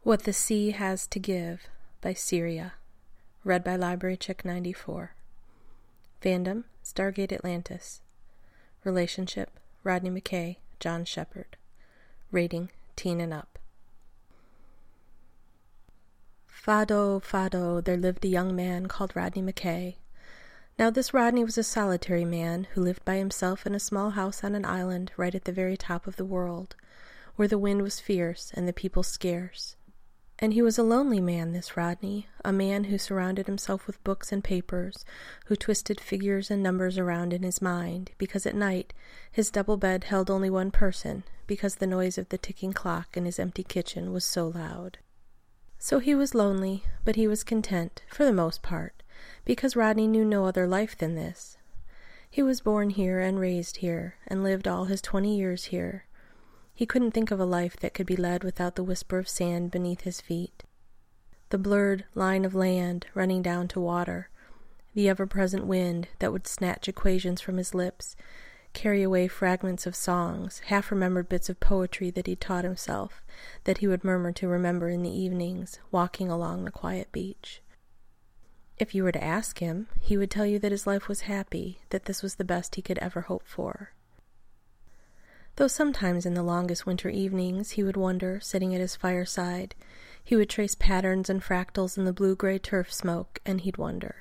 What the Sea Has to Give by Syria. Read by Library Chick 94. Fandom, Stargate Atlantis. Relationship, Rodney McKay, John Shepard. Rating, teen and up. Fado, Fado, there lived a young man called Rodney McKay. Now this Rodney was a solitary man who lived by himself in a small house on an island right at the very top of the world, where the wind was fierce and the people scarce. And he was a lonely man, this Rodney, a man who surrounded himself with books and papers, who twisted figures and numbers around in his mind, because at night his double bed held only one person, because the noise of the ticking clock in his empty kitchen was so loud. So he was lonely, but he was content, for the most part, because Rodney knew no other life than this. He was born here and raised here, and lived all his 20 years here. He couldn't think of a life that could be led without the whisper of sand beneath his feet, the blurred line of land running down to water, the ever-present wind that would snatch equations from his lips, carry away fragments of songs, half-remembered bits of poetry that he'd taught himself, that he would murmur to remember in the evenings, walking along the quiet beach. If you were to ask him, he would tell you that his life was happy, that this was the best he could ever hope for. Though sometimes in the longest winter evenings he would wonder, sitting at his fireside, he would trace patterns and fractals in the blue-gray turf smoke, and he'd wonder.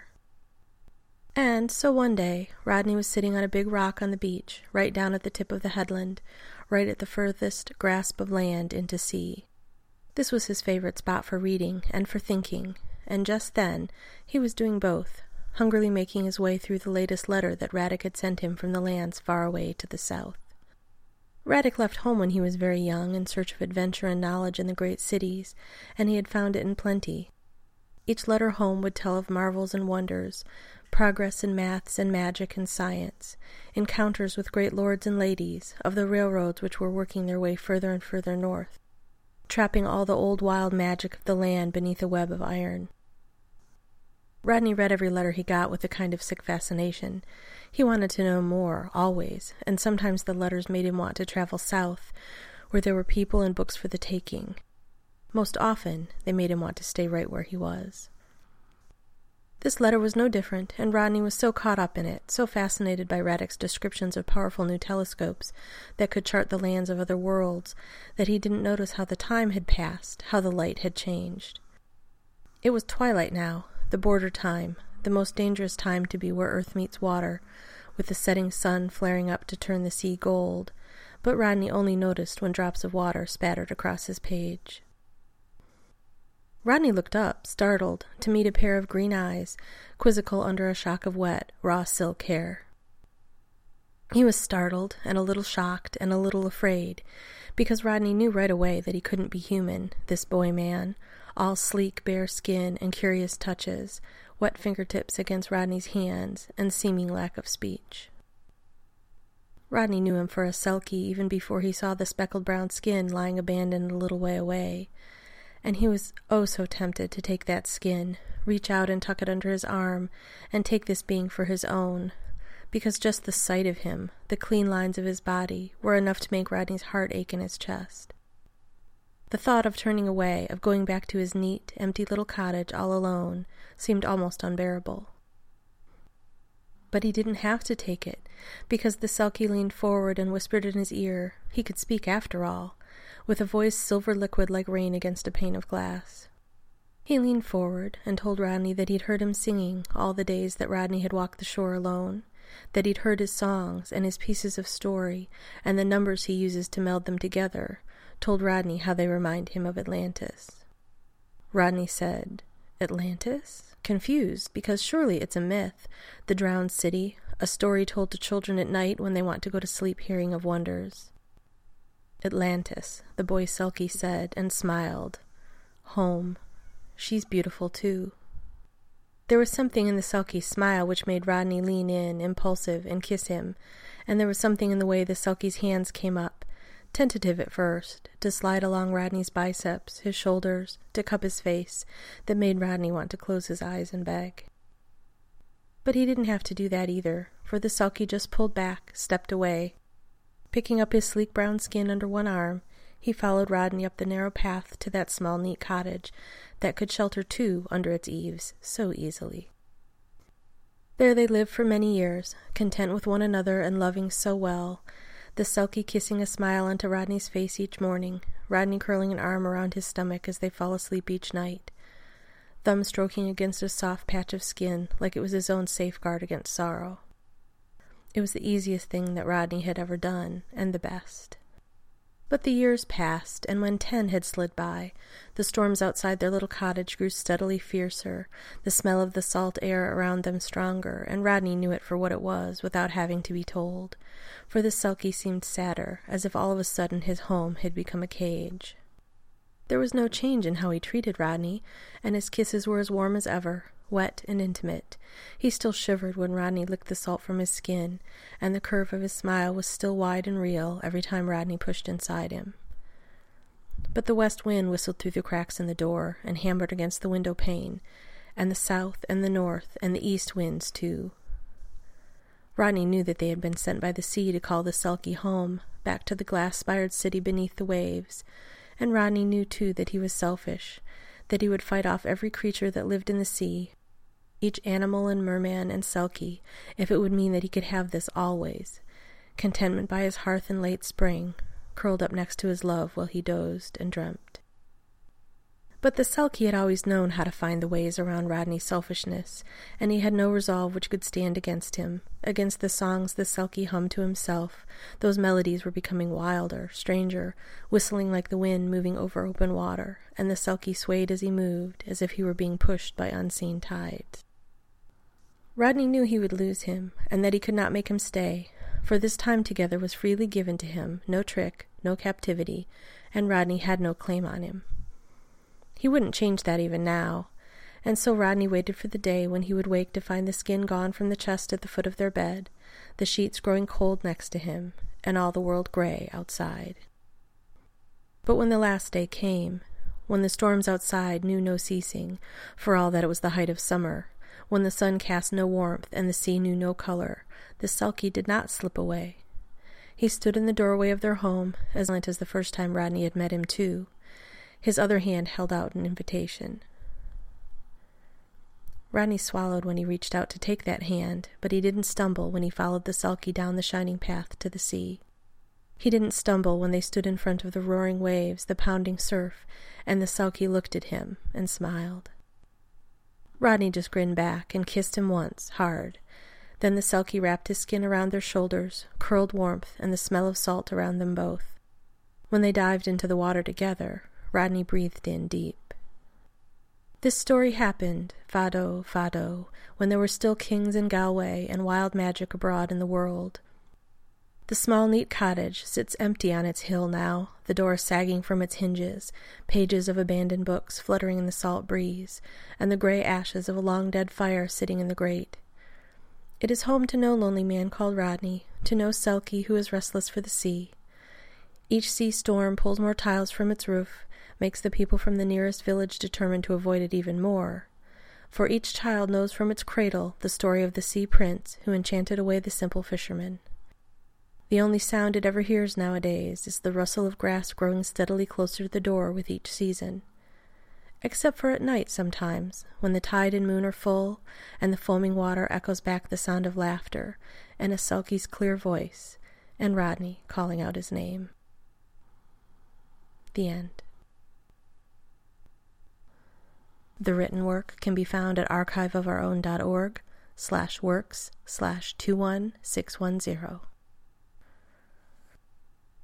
And so one day, Rodney was sitting on a big rock on the beach, right down at the tip of the headland, right at the furthest grasp of land into sea. This was his favorite spot for reading and for thinking, and just then he was doing both, hungrily making his way through the latest letter that Radek had sent him from the lands far away to the south. Radek left home when he was very young in search of adventure and knowledge in the great cities, and he had found it in plenty. Each letter home would tell of marvels and wonders, progress in maths and magic and science, encounters with great lords and ladies, of the railroads which were working their way further and further north, trapping all the old wild magic of the land beneath a web of iron. Rodney read every letter he got with a kind of sick fascination. He wanted to know more, always, and sometimes the letters made him want to travel south, where there were people and books for the taking. Most often, they made him want to stay right where he was. This letter was no different, and Rodney was so caught up in it, so fascinated by Radek's descriptions of powerful new telescopes that could chart the lands of other worlds, that he didn't notice how the time had passed, how the light had changed. It was twilight now, the border time, the most dangerous time to be where earth meets water, with the setting sun flaring up to turn the sea gold, but Rodney only noticed when drops of water spattered across his page. Rodney looked up, startled, to meet a pair of green eyes, quizzical under a shock of wet, raw silk hair. He was startled, and a little shocked, and a little afraid, because Rodney knew right away that he couldn't be human, this boy-man, all sleek, bare skin and curious touches, wet fingertips against Rodney's hands, and seeming lack of speech. Rodney knew him for a Selkie even before he saw the speckled brown skin lying abandoned a little way away, and he was oh so tempted to take that skin, reach out and tuck it under his arm, and take this being for his own, because just the sight of him, the clean lines of his body, were enough to make Rodney's heart ache in his chest. The thought of turning away, of going back to his neat, empty little cottage all alone, seemed almost unbearable. But he didn't have to take it, because the Selkie leaned forward and whispered in his ear, he could speak after all, with a voice silver liquid like rain against a pane of glass. He leaned forward and told Rodney that he'd heard him singing all the days that Rodney had walked the shore alone, that he'd heard his songs and his pieces of story and the numbers he uses to meld them together, told Rodney how they remind him of Atlantis. Rodney said, "Atlantis?" confused, because surely it's a myth, the drowned city, a story told to children at night when they want to go to sleep hearing of wonders. "Atlantis," the boy Selkie said, and smiled. "Home. She's beautiful, too." There was something in the Selkie's smile which made Rodney lean in, impulsive, and kiss him, and there was something in the way the Selkie's hands came up, tentative at first, to slide along Rodney's biceps, his shoulders, to cup his face, that made Rodney want to close his eyes and beg. But he didn't have to do that either, for the Selkie just pulled back, stepped away. Picking up his sleek brown skin under one arm, He followed Rodney up the narrow path to that small, neat cottage that could shelter two under its eaves so easily. There they lived for many years, content with one another and loving so well, the Selkie kissing a smile onto Rodney's face each morning, Rodney curling an arm around his stomach as they fall asleep each night, thumb stroking against a soft patch of skin like it was his own safeguard against sorrow. It was the easiest thing that Rodney had ever done, and the best. But the years passed, and when 10 had slid by, the storms outside their little cottage grew steadily fiercer, the smell of the salt air around them stronger, and Rodney knew it for what it was without having to be told, for the Selkie seemed sadder, as if all of a sudden his home had become a cage. There was no change in how he treated Rodney, and his kisses were as warm as ever, wet and intimate. He still shivered when Rodney licked the salt from his skin, and the curve of his smile was still wide and real every time Rodney pushed inside him. But the west wind whistled through the cracks in the door and hammered against the window pane, and the south and the north and the east winds too. Rodney knew that they had been sent by the sea to call the Selkie home, back to the glass-spired city beneath the waves, and Rodney knew too that he was selfish, that he would fight off every creature that lived in the sea, each animal and merman and Selkie, if it would mean that he could have this always, contentment by his hearth in late spring, curled up next to his love while he dozed and dreamt. But the Selkie had always known how to find the ways around Rodney's selfishness, and he had no resolve which could stand against him, against the songs the Selkie hummed to himself. Those melodies were becoming wilder, stranger, whistling like the wind moving over open water, and the Selkie swayed as he moved, as if he were being pushed by unseen tides. Rodney knew he would lose him, and that he could not make him stay, for this time together was freely given to him, no trick, no captivity, and Rodney had no claim on him. He wouldn't change that even now, and so Rodney waited for the day when he would wake to find the skin gone from the chest at the foot of their bed, the sheets growing cold next to him, and all the world gray outside. But when the last day came, when the storms outside knew no ceasing, for all that it was the height of summer, when the sun cast no warmth and the sea knew no color, the Selkie did not slip away. He stood in the doorway of their home, as silent as the first time Rodney had met him too. His other hand held out an invitation. Rodney swallowed when he reached out to take that hand, but he didn't stumble when he followed the Selkie down the shining path to the sea. He didn't stumble when they stood in front of the roaring waves, the pounding surf, and the Selkie looked at him and smiled. Rodney just grinned back and kissed him once, hard. Then the Selkie wrapped his skin around their shoulders, curled warmth and the smell of salt around them both. When they dived into the water together, Rodney breathed in deep. This story happened, Fado, Fado, when there were still kings in Galway and wild magic abroad in the world. The small, neat cottage sits empty on its hill now, the door sagging from its hinges, pages of abandoned books fluttering in the salt breeze, and the gray ashes of a long-dead fire sitting in the grate. It is home to no lonely man called Rodney, to no Selkie who is restless for the sea. Each sea storm pulls more tiles from its roof, makes the people from the nearest village determined to avoid it even more. For each child knows from its cradle the story of the sea prince who enchanted away the simple fisherman. The only sound it ever hears nowadays is the rustle of grass growing steadily closer to the door with each season. Except for at night sometimes, when the tide and moon are full, and the foaming water echoes back the sound of laughter, and a Selkie's clear voice, and Rodney calling out his name. The end. The written work can be found at archiveofourown.org/works/21610.